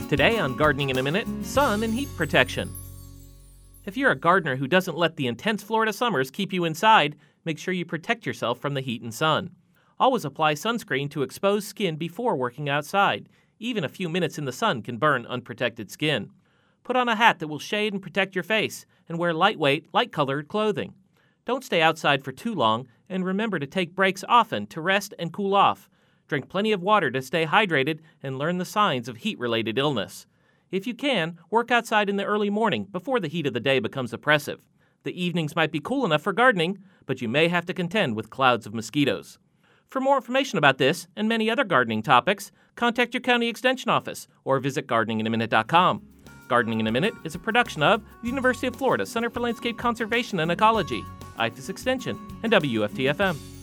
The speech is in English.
Today on Gardening in a Minute, sun and heat protection. If you're a gardener who doesn't let the intense Florida summers keep you inside, make sure you protect yourself from the heat and sun. Always apply sunscreen to exposed skin before working outside. Even a few minutes in the sun can burn unprotected skin. Put on a hat that will shade and protect your face, and wear lightweight, light-colored clothing. Don't stay outside for too long, and remember to take breaks often to rest and cool off. Drink plenty of water to stay hydrated and learn the signs of heat-related illness. If you can, work outside in the early morning before the heat of the day becomes oppressive. The evenings might be cool enough for gardening, but you may have to contend with clouds of mosquitoes. For more information about this and many other gardening topics, contact your county extension office or visit gardeninginaminute.com. Gardening in a Minute is a production of the University of Florida Center for Landscape Conservation and Ecology, IFAS Extension, and WFT-FM.